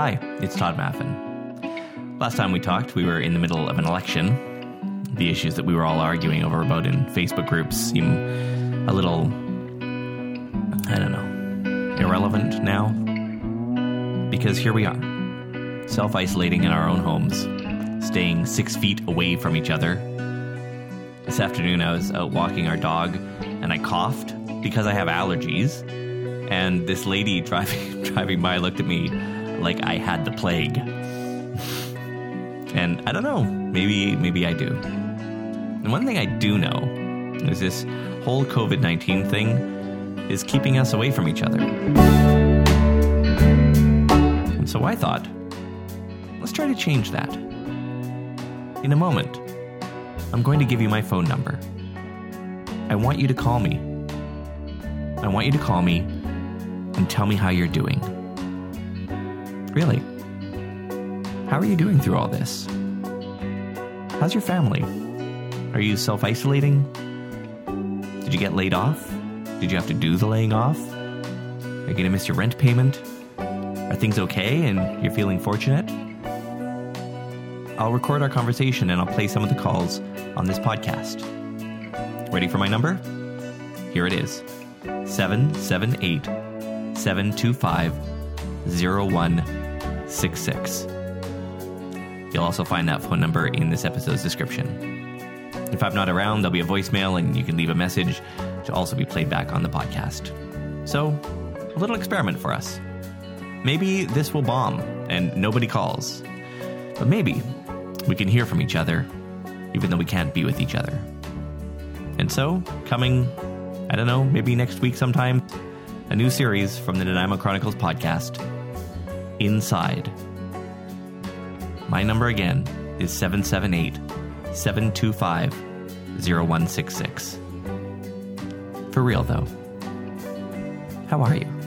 Hi, it's Todd Maffin. Last time we talked, we were in the middle of an election. The issues that we were all arguing about in Facebook groups seem a little, irrelevant now. Because here we are, self-isolating in our own homes, staying 6 feet away from each other. This afternoon I was out walking our dog and I coughed because I have allergies. And this lady driving by looked at me like I had the plague. And I don't know, maybe I do. And one thing I do know is this whole COVID-19 thing is keeping us away from each other. And so I thought, let's try to change that. In a moment, I'm going to give you my phone number. I want you to call me. I want you to call me and tell me how you're doing. Really. How are you doing through all this? How's your family? Are you self-isolating? Did you get laid off? Did you have to do the laying off? Are you going to miss your rent payment? Are things okay and you're feeling fortunate? I'll record our conversation and I'll play some of the calls on this podcast. Ready for my number? Here it is. 778-725-0166. You'll also find that phone number in this episode's description. If I'm not around, there'll be a voicemail and you can leave a message to also be played back on the podcast. So, a little experiment for us. Maybe this will bomb and nobody calls. But maybe we can hear from each other, even though we can't be with each other. And so, coming, I don't know, maybe next week sometime, a new series from the Nanaimo Chronicles podcast, Inside. My number again is 778-725-0166. For real though, how are you?